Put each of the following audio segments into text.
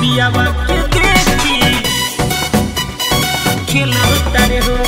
पियावा के देखी खिलौता रे हो।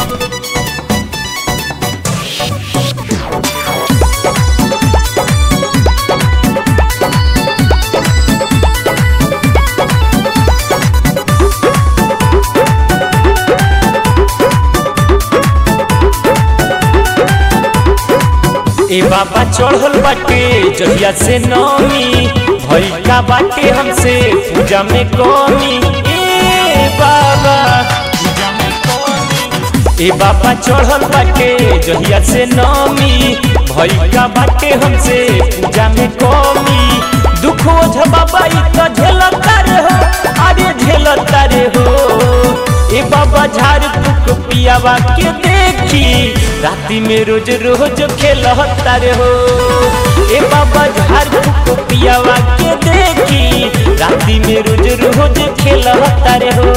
ए बाबा चढ़ल बाटे जहिया से नौमी भई का बाटे हमसे पूजा में कमी। ए बाबा पूजा में कमी। ए बाबा चढ़ल बाटे जहिया से नौमी भई का बाटे हमसे पूजा में कमी। दुख ओझ बाबा ई तो झेलता रे हो, अरे झेलता रे हो। ए बाबा झाड़ फूक पियावा के देखी राती में रोज रोज खेलता रे हो। ए बाबा झाड़ फूक पियावा के देखी राती में रोज रोज खेलता रे हो।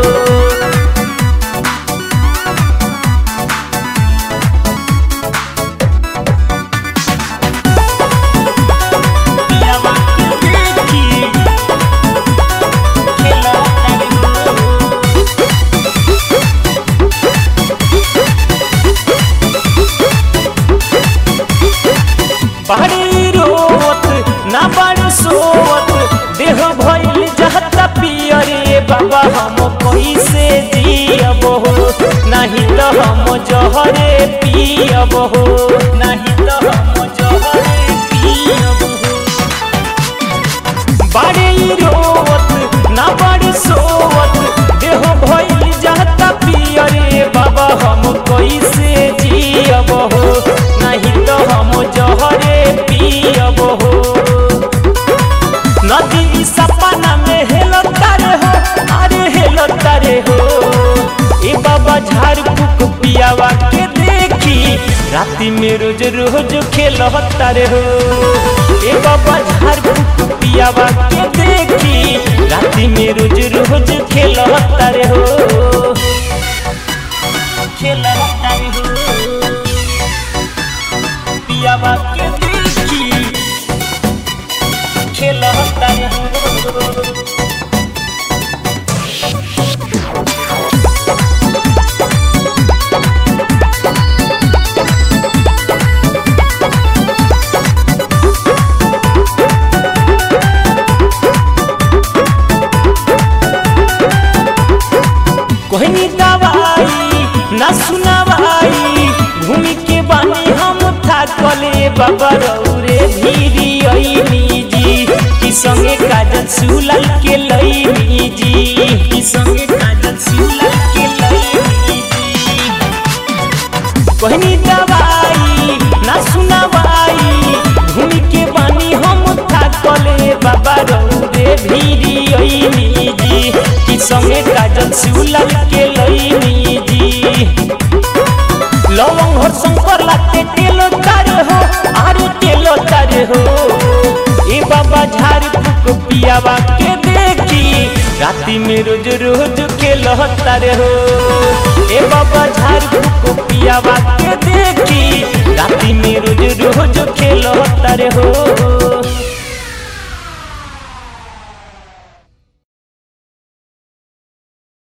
बाड़ी रोवत ना बाड़ी सोवत देह भइल जहता पियरे बाबा हम कैसे जियब हो। नहीं तो हम जहरे पियब हो, नहीं तो हम जहरे पियब हो। बाड़ी रोवत ना बाड़ी सोवत देह भइल जहता पियरे बाबा हम कैसे जियब हो। नहीं तो हम जहरे पियब हो। नदी सपना में हेलता रे हो, अरे हेलता रे हो। ए बाबा झाड़ फूक पियावा के देखी राती में रोज रोज खेलता रे हो। ए बाबा झाड़ फूक पियावा के देखी राती में रोज रोज खेलता रे हो, खेलता रे हो। पियावा के देखी खेलता रे हो। कोहनी दवाई ना सुनावाई घूमी के बानी हम थाकले बाबा रौरे धीरी अइनी जी। कि संगे काजल सुलल के लइनी जी, कि संगे काजल सुलल के लइनी जी। कोहनी दवाई ना सुनावाई घूमी के बानी हम थाकले बाबा रौरे धीरी अइनी जी। कि संगे काजल सुलल के लइनी जी। लवंग हो शंकर लाते तेलो तारे हो, अरे तेलो तारे हो। ए बाबा झाड़ फूक पियावा के देखी राती में रोज रोज खेलता रे हो। ए बाबा झाड़ फूक पियावा के देखी राती में रोज रोज खेलता रे हो।